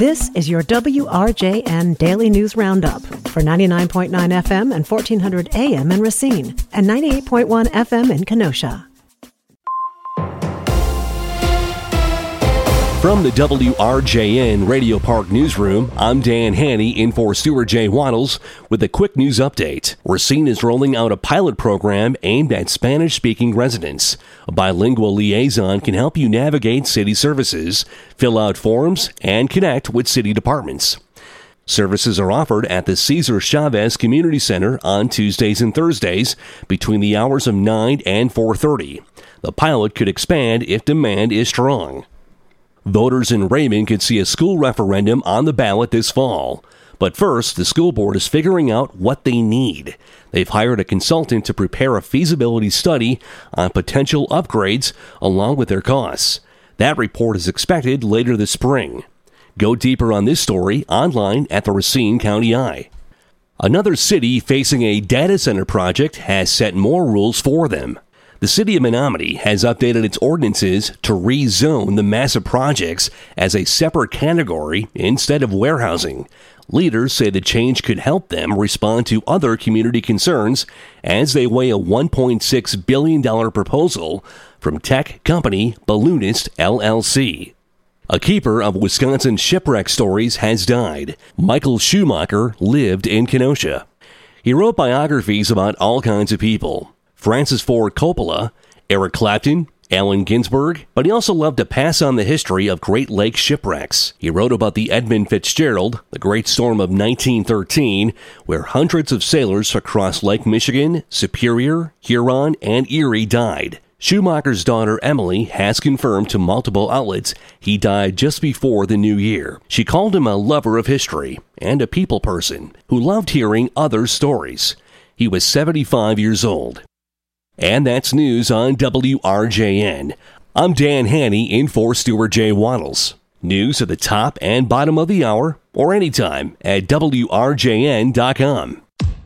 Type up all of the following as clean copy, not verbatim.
This is your WRJN Daily News Roundup for 99.9 FM and 1400 AM in Racine and 98.1 FM in Kenosha. From the WRJN Radio Park Newsroom, I'm Dan Haney in for Stuart J. Waddles with a quick news update. Racine is rolling out a pilot program aimed at Spanish-speaking residents. A bilingual liaison can help you navigate city services, fill out forms, and connect with city departments. Services are offered at the Cesar Chavez Community Center on Tuesdays and Thursdays between the hours of 9 and 4:30. The pilot could expand if demand is strong. Voters in Raymond could see a school referendum on the ballot this fall. But first, the school board is figuring out what they need. They've hired a consultant to prepare a feasibility study on potential upgrades along with their costs. That report is expected later this spring. Go deeper on this story online at the Racine County Eye. Another city facing a data center project has set more rules for them. The city of Menominee has updated its ordinances to rezone the massive projects as a separate category instead of warehousing. Leaders say the change could help them respond to other community concerns as they weigh a $1.6 billion proposal from tech company Balloonist LLC. A keeper of Wisconsin shipwreck stories has died. Michael Schumacher lived in Kenosha. He wrote biographies about all kinds of people. Francis Ford Coppola, Eric Clapton, Allen Ginsberg, but he also loved to pass on the history of Great Lakes shipwrecks. He wrote about the Edmund Fitzgerald, the Great Storm of 1913, where hundreds of sailors across Lake Michigan, Superior, Huron, and Erie died. Schumacher's daughter Emily has confirmed to multiple outlets he died just before the new year. She called him a lover of history and a people person who loved hearing others' stories. He was 75 years old. And that's news on WRJN. I'm Dan Haney in for Stuart J. Waddles. News at the top and bottom of the hour or anytime at WRJN.com.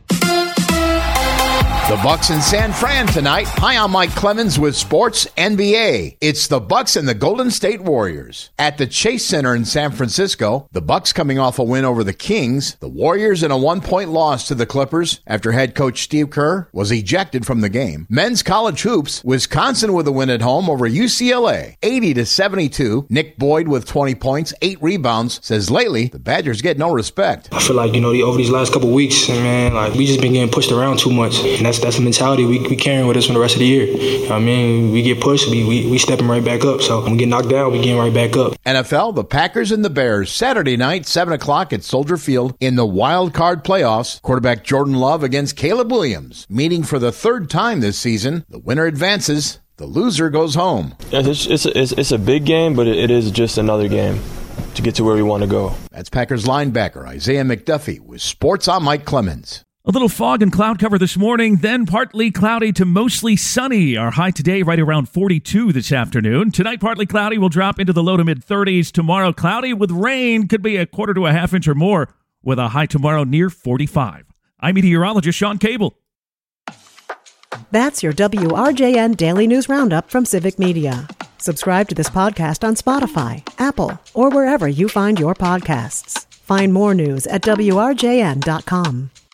The Bucks in San Fran tonight. Hi, I'm Mike Clemens with Sports NBA. It's the Bucks and the Golden State Warriors. At the Chase Center in San Francisco, the Bucks coming off a win over the Kings, the Warriors in a 1-point loss to the Clippers after head coach Steve Kerr was ejected from the game. Men's college hoops, Wisconsin with a win at home over UCLA, 80-72. Nick Boyd with 20 points, 8 rebounds, says lately the Badgers get no respect. I feel like, over these last couple weeks, man, we just been getting pushed around too much. And that's the mentality we carrying with us for the rest of the year. We get pushed, we stepping right back up. So when we get knocked down, we getting right back up. NFL, the Packers and the Bears, Saturday night, 7 o'clock at Soldier Field in the wild card playoffs. Quarterback Jordan Love against Caleb Williams. Meeting for the third time this season. The winner advances. The loser goes home. It's a big game, but it is just another game to get to where we want to go. That's Packers linebacker Isaiah McDuffie with Sports. I'm Mike Clemens. A little fog and cloud cover this morning, then partly cloudy to mostly sunny. Our high today right around 42 this afternoon. Tonight, partly cloudy will drop into the low to mid-30s. Tomorrow, cloudy with rain, could be a quarter to a half inch or more, with a high tomorrow near 45. I'm meteorologist Sean Cable. That's your WRJN Daily News Roundup from Civic Media. Subscribe to this podcast on Spotify, Apple, or wherever you find your podcasts. Find more news at WRJN.com.